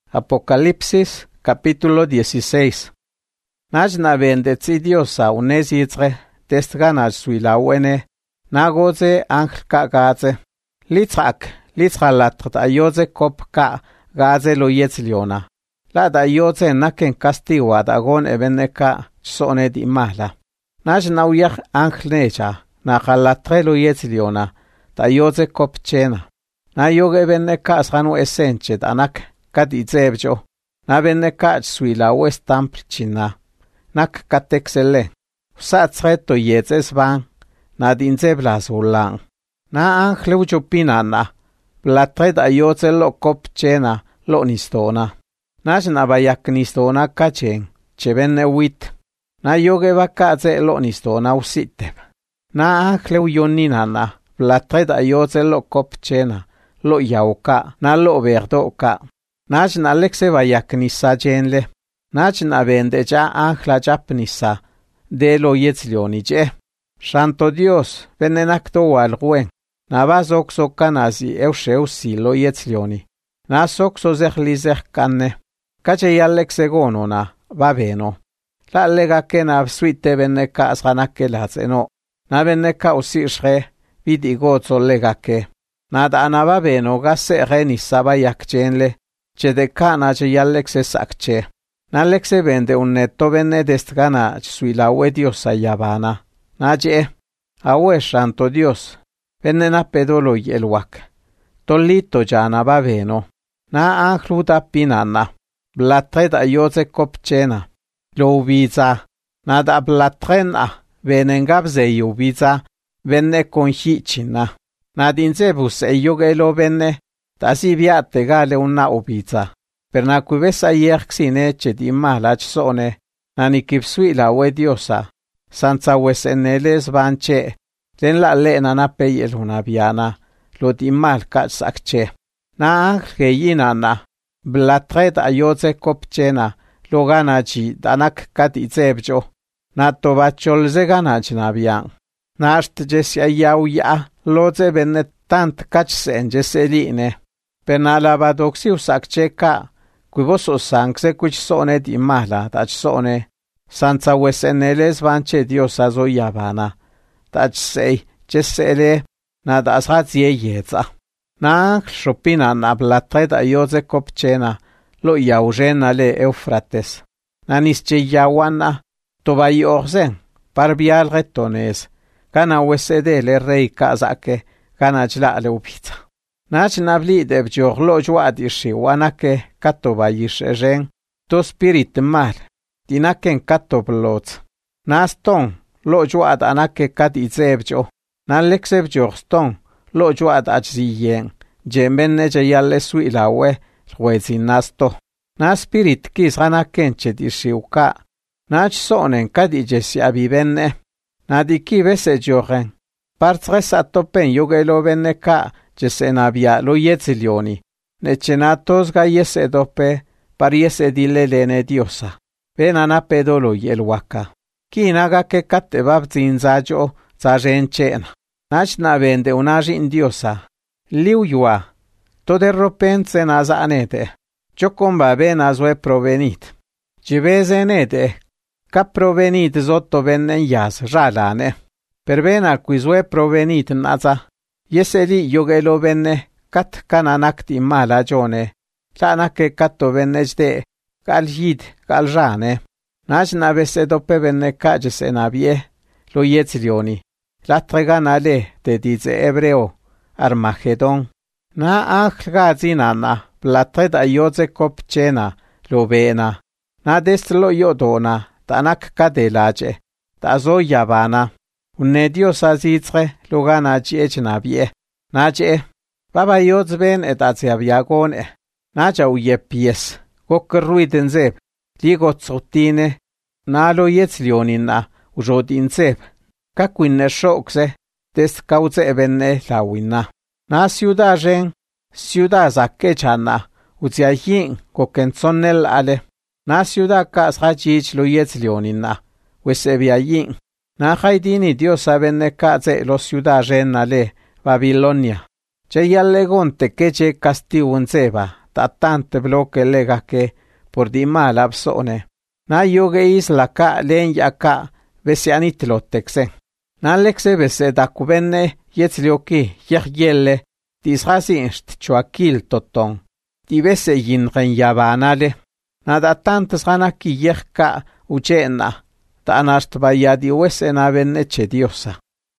Apocalipsis capítulo 16. Naj na bendetzi Diosa unezitre testganaj suilawene nagoze angel ka gaze. Litzhalatrt ayoze kop ka gaze lo yetzliona. La da ayoze naken castiwa dagon ebeneka sone di mala. Naj na uyach angel necha na halatre lo yetzliona da ayoze kop chena. Na yoge ebeneka asganu esenchet anak kat itzebjo. Na beneka suilawe stampl china. Nak kateksele. Satsreto yetzes van. Na dinzeblas ulang. Na angle uchopinana. Platred ayoze lo kop chena lo nistona. Nash na bayak nistona kachen. Chebenne wit. Na yoge vakaze lo nistona usiteb. Na angle uyoninana. Platred ayoze lo kop chena. Lo yauka. Na lo verdoka. Nash na lexe bayak nisa jenle. Nash na vende ja angla japnisa. De lo yetzlioniche. Santo Dios, venenacto walguen. Na vazoxo canasi eusheusi lo yetzlioni. Na soxo zerlizech canne. Cache yalexegonona, va beno. La lega que na suite veneca asganake lazeno. Na veneca usishre, vidigozo lega que. Nada anava beno gasse renisaba yakchenle. Che de cana che yalexe sakche. Na lexe vende un netto venne destgana suilawe diosa yavana. Naje, awe santo Dios, venne na pedolo yelwak. Tolito jana va veno. Na angluta pinana. Blatred ayoze kopchena. Lo ubiza. Nada blatrena. Venengabze ubiza. Venne conhichina. Nadinzebus e yogelo venne. Tasi viate gale una ubiza. Per na cuvesa yerxine chet imalach sone. Nani kipsuila we diosa. Sanza weseneles vanche. Len la lena na peyel una viana. Lo dimal katsakche. Na angge yinana. Blatred ayoze kopchena. Lo ganachi danak katitzebjo. Na tobacholze ganach na vian. Nasht jesia yauya. Loze venne tant kachsen jeseline. Per na lavadoxi usakche ka. Quivoso sangse kuch sone di mala tach sone. Sanza weseneles vanche diosa zoyavana. Tach sei jesele na das hazie yeza. Na shopina na blatred ayoze kopchena. Lo yaujena le Eufrates. Na nische yawana. Tobai orzen. Parbial retones. Kana wesedele rei kazake. Kana jla le upita. Nach navli debjor lo jwadishi wanake katoba yishen. To spirit mal. Dinaken katoblot. Naston lo jwad anake kat itzebjo. Na lexebjor ston lo jwad achziyen. Jembenne jayalle suilawe nasto. Na spirit kis anakenche dishiuka. Nach sonen kadijesi abibenne. Na diki vese joren. Partres atopen yogelo venne ka. Jesenavia lo yetzilioni. Necenatos gayese dope. Pariese dilelene diosa. Venana pedolo yelwaka. Kinaga ke katebab zinzajo zarenchena. Nachna vende unajin diosa. Liuyua. Tode ropense nazanete. Chokomba venazwe provenit. Jivezenete. Cap provenit zotto vennen yas ralane. Per vena quizwe provenit naza. Yeseli yogelo venne. Kat kananakti malagione. Lanake katto vennejde. Kaljid kaljane. Najna vese dope venne kajes navie. Lo yetzlioni. La treganale te dice ebreo. Armagedon. Na anggazinana. Platred ayoze kopchena. Lo vena. Na destlo yodona. Tanak kadelaje. Tazo yavana. Unne diosa zitre. Lo ganaji echnavie. Naje. Baba yodzben et aziaviagone. Naja uye pies. Kokruiden zeb. Ligo tsotine. Nalo yetzlionina. Ujodin zeb. Kakwinne shokse. Des kauze venne lawina. Na ciudajen. Ciudad zakechana. Uziahin. Kokenzonel ale. Na ciudad kas hachich lo yetzlionina. Wesebiayin. Na haidini diosa venne kaze lo ciudajen ale. Babilonia. Che yallegonte keche castigun zeba. ta tante bloque lega que por di mala absone. Na yoge isla ka len ya ka besianit lotekse. Na lekse bese da kubenne yetzlioki yelle disrasi inst chuakil toton. Di bese yinren yabanale. Na da tantes gana ki yeka uchena. Ta anast bayadi wesena beneche diosa.